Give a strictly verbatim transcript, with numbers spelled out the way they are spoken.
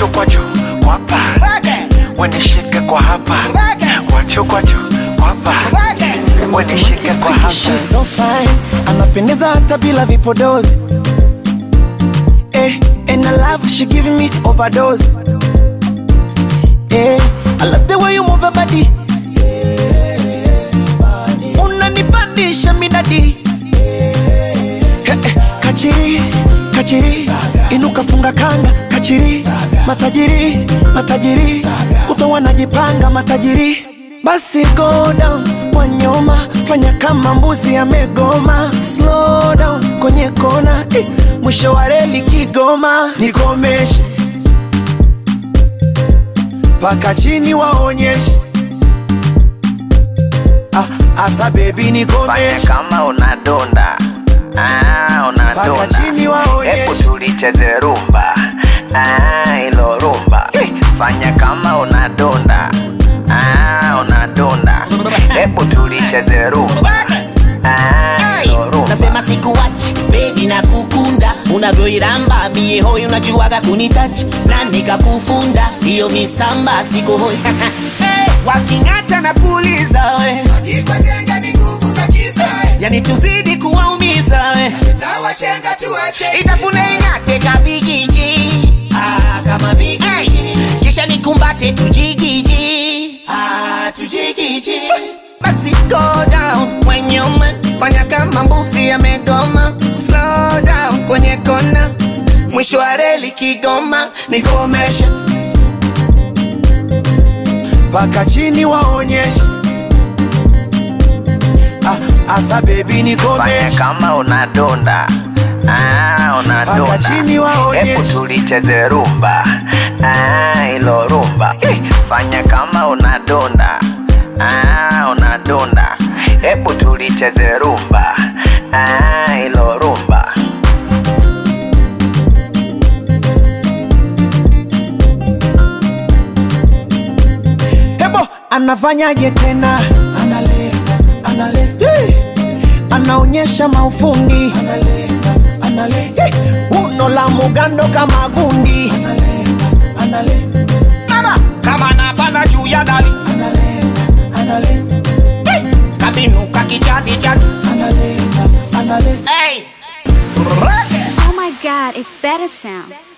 Kwacho kwacho kwapa wenishike kwa hapa. Kwacho kwacho kwapa wenishike kwa hapa. She's so fine, anapendeza hata bila vipodozi. Eh, and I love she giving me overdose. Eh, I love the way you move your body. Unanipandisha midadi. Eh, eh, kachiri, kachiri, inuka funga kanga, kachiri, matajiri, matajiri, kuto wanajipanga matajiri. Basi go down, wanyoma, fanya kama mbuzi amegoma. Slow down, kwenye kona, eh, mwisho wa reli Kigoma. Nikomeshe paka chini waonyeshe. Ah, asa baby nikomeshe. Fanya kama unadonda. Ah, unadonda. Paka chini waonyeshe. Hebu tulicheze rumba. Ah, ilo rumba. Fanya kama unadonda. Ah, unadonda. Hebu tulicheze rumba. Ah, ilo rumba. Nasema sikuachi, baby na kukunda. Unavyoiramba, mie hoi unajuaga kunitouch. Na nikakufunda, hiyo misamba siku hoi. Hey, wakingata na kuuliza we, Ikutenga ni nguvu za kiza. yani tuzidi kuwaumiza we. Tawashenga tuache. Itafune ingate kabigiji. Ah, kama bigi. Hey, kisha nikumbate tujigiji. Ah, tujigiji. Basi go down when you man. Fanya kama mbuzi amegoma. Slow down kwenye kona. Mwisho wa reli Kigoma. Nikomeshe Paka chini waonyeshe. Ah, asa baby nikomeshe. Fanya kama unadonda. Ah, unadonda. Paka chini waonyeshe. Hebu tulicheze rumba. Ah, ilo rumba. Fanya kama unadonda. Ah, unadonda. Hebu tulicheze rumba. Ah, ilo rumba. Hebo, anafanyaje tena? Analenga, analenga, Hey, anaonyesha maufundi. analenga, analenga, Hey, uno la mugando kama gundi. analenga, analenga, Nana, kama napanda juu ya dali. analenga, analenga, Kabinu kakijadi jadi. analenga, analenga. Hey. Oh my God, it's better sound.